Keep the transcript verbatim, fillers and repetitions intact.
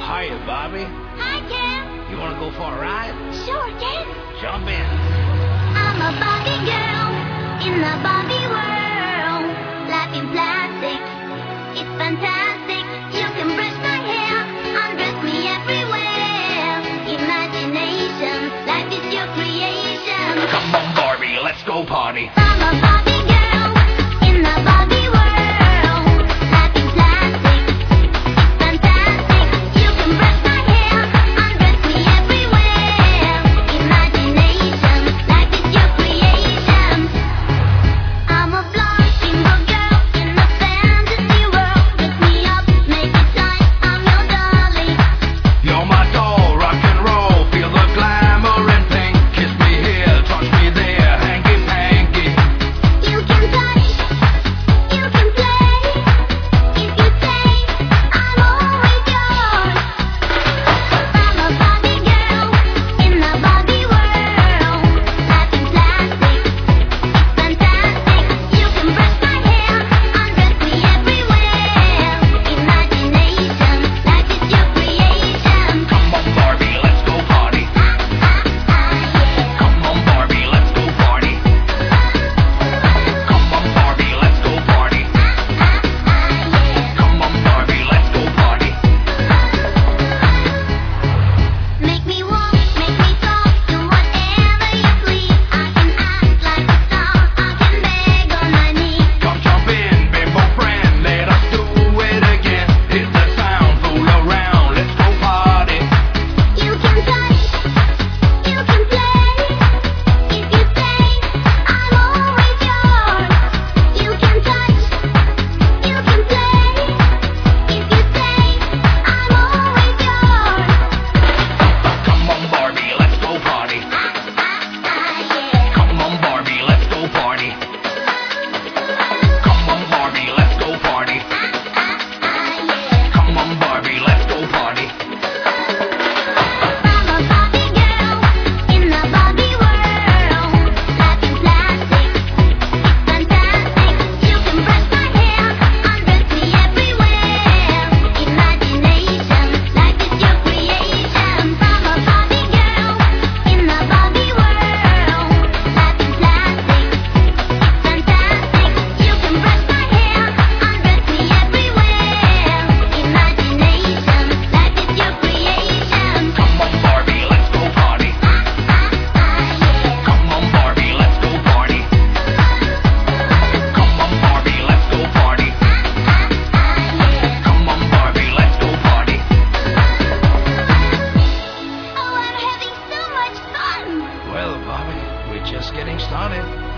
Hiya, Bobby. Hi, Ken. You want to go for a ride? Sure, Ken. Jump in. I'm a Barbie girl in the Barbie world. Life in plastic, it's fantastic. You can brush my hair, undress me everywhere. Imagination, life is your creation. Come on, Barbie, let's go party. I'm a Barbie girl in the Barbie world. Life in plastic, it's fantastic. You can brush my hair, undress me everywhere. Imagination, life is your creation. I'm a blonde single girl in a fantasy world. Lift me up, make it shine. I'm your darling. You're my doll, rock and roll. Feel the glamour and pink. Kiss me here, touch me there, hanky panky. You can touch, you can play. If you say I'm always yours. I'm a Barbie girl in the Barbie world. Life in plastic, it's fantastic. You can brush my hair, undress me everywhere. Imagination, life is your creation. Come on, Barbie, let's go party. Come on, Barbie, let's go party. Come on, Barbie, let's go party. Come on, Barbie, let's go party. Make me walk, make me talk, do whatever you please. I can act like a star, I can beg on my knees. Come jump in, bimbo friend, let us do it again. Hit the sound, fool around, let's go party. You can touch, you can play. If you say I'm always yours. You can touch, you can play. If you say I'm always yours. Come on, Barbie, let's go party. Come on, Barbie, let's go party. Come on, Barbie, let's go party. Come on, Barbie, let's go party. I'm a Barbie girl in the Barbie world. Life in plastic, it's fantastic. You can brush my hair, undress me everywhere. Imagination, life is your creation. I'm a Barbie girl in the Barbie world. Life in plastic, it's fantastic. You can brush my hair, undress me everywhere. Imagination, life is your creation. Come on, Barbie, let's go party. Come on, Barbie, let's go party. Come on, Barbie, let's go party. Come on, Barbie, let's go party. Oh, I'm having so much fun! Well, Bobby, we're just getting started.